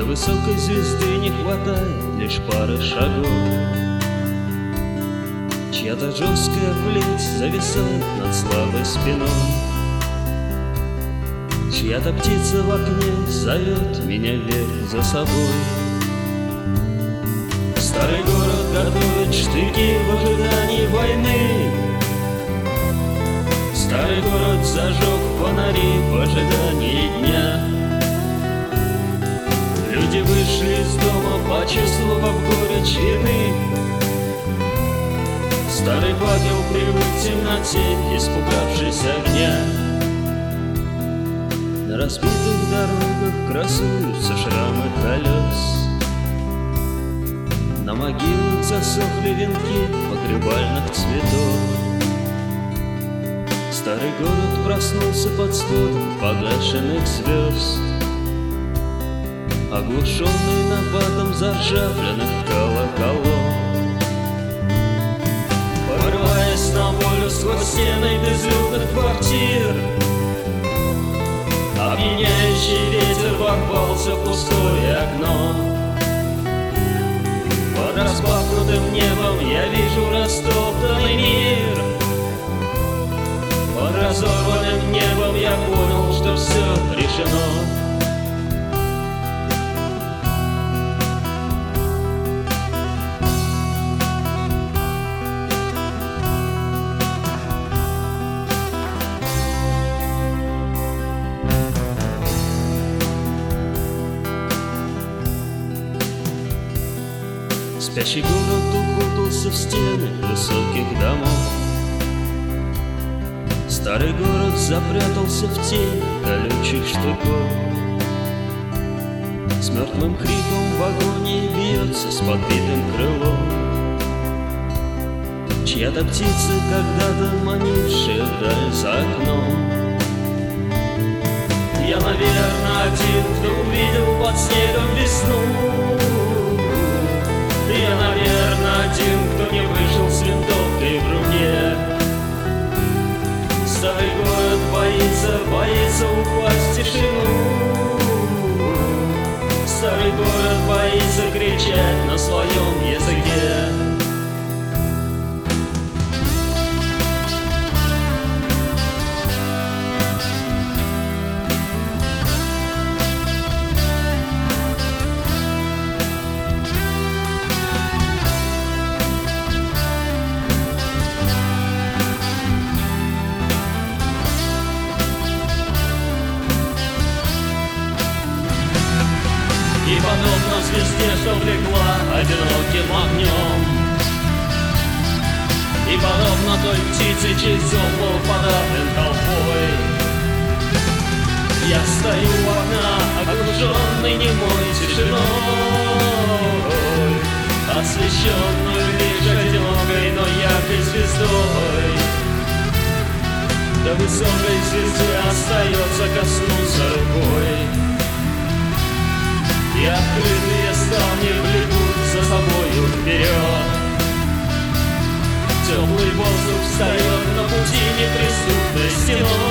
высокой звезды не хватает лишь пары шагов. Чья-то жесткая плеть зависает над слабой спиной. Чья-то птица в окне зовет меня вверх за собой. Старый город готовит штыки в ожидании войны. Старый город зажег фонари в ожидании дня. Люди вышли из дома, почувствовав горечь вины. Старый факел привык к темноте, испугавшись огня. На разбитых дорогах красуются шрамы колес. На могилах засохли венки погребальных цветов. Старый город проснулся под сводом погашенных звезд, оглушенный нападом заржавленных колоколов. Порываясь на волю сквозь стены безлюдных квартир, опьяняющий ветер ворвался в пустое окно. Под распахнутым небом я вижу растоптанный мир. Под разорванным небом я понял, что все решено. Спящий город укутался в стены высоких домов. Старый город запрятался в тень колючих штыков. С мертвым криком в агонии бьется с подбитым крылом. Чья-то птица, когда-то манившая вдаль за окном. Я, наверное, один, кто увидел под снегом весну. Я, наверное, один, кто не вышел с винтовкой в руке. Старый город боится упасть в тишину. Старый город боится кричать на своем языке. И подобно звезде, что влегла одиноким огнем, и подобно той птице, чей зов был подавлен толпой, я стою у окна, окруженный немой тишиной, освещенную лишь одинокой, но яркой звездой. До высокой звезды остается коснуться рукой. И открытые ставни влекут за собою вперед. Теплый воздух встает на пути неприступной стеной.